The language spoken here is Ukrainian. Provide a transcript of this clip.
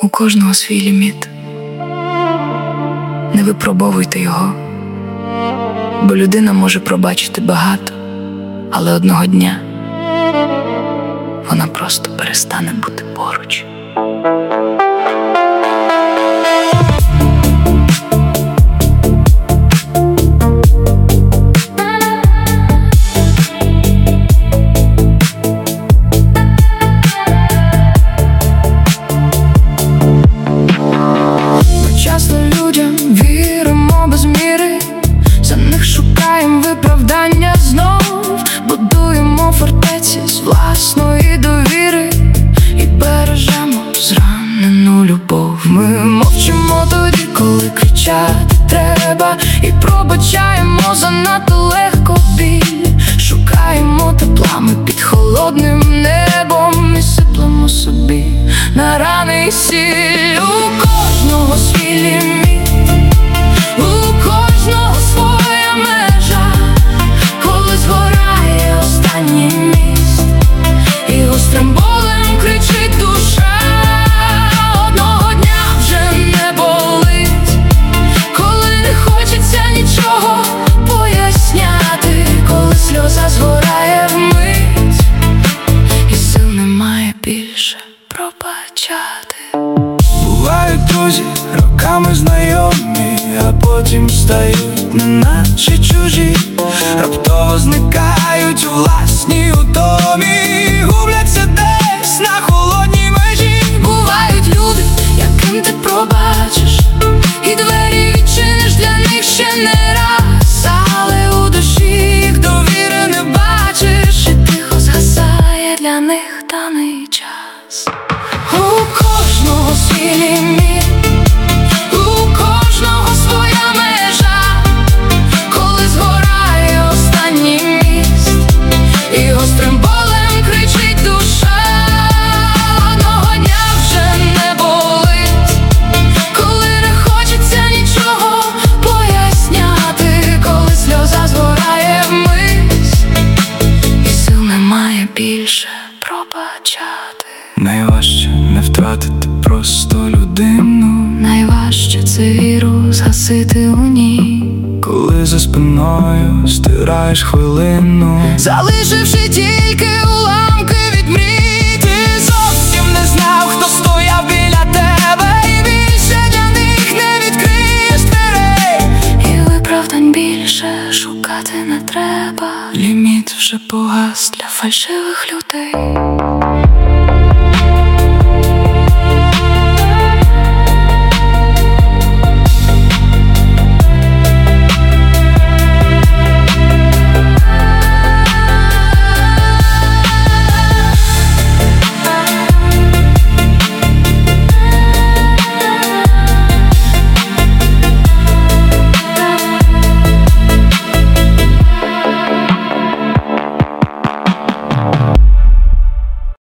У кожного свій ліміт. Не випробовуйте його, бо людина може пробачити багато, але одного дня вона просто перестане бути поруч. Виправдання знов будуємо фортеці з власної довіри і бережемо зранену любов. Ми мовчимо тоді, коли кричати треба, і пробачаємо занадто легко біль. Шукаємо тепла ми під холодним небом і сиплемо собі на рани і сіль. У кожного свій ліміт, у кожного своя межа. Коли згорає останній міст і гострим болем кричить душа, одного дня вже не болить, коли не хочеться нічого поясняти, коли сльоза згорає вмить і сил немає більше пробачати. Бувають друзі, роками знайомі, а потім стають неначе чужі. Раптово зникають у власній утомі, губляться десь на холодній межі. Бувають люди, яким ти пробачиш, і двері відчиниш для них ще не раз, але у душі їх довіри не бачиш, і тихо згасає для них даний час. У кожного свій ліміт, у кожного своя межа. Коли згорає останній міст і гострим болем кричить душа, одного дня вже не болить, коли не хочеться нічого поясняти, коли сльоза згорає вмить і сил немає більше пробачати. Найважче не втратити просто людину, найважче це віру згасити у ній, коли за спиною стираєш хвилину, залишивши тільки уламки від мрій. ти зовсім не знав, хто стояв біля тебе, і більше для них не відкриєш дверей. І виправдань більше шукати не треба, Ліміт вже погас для фальшивих людей.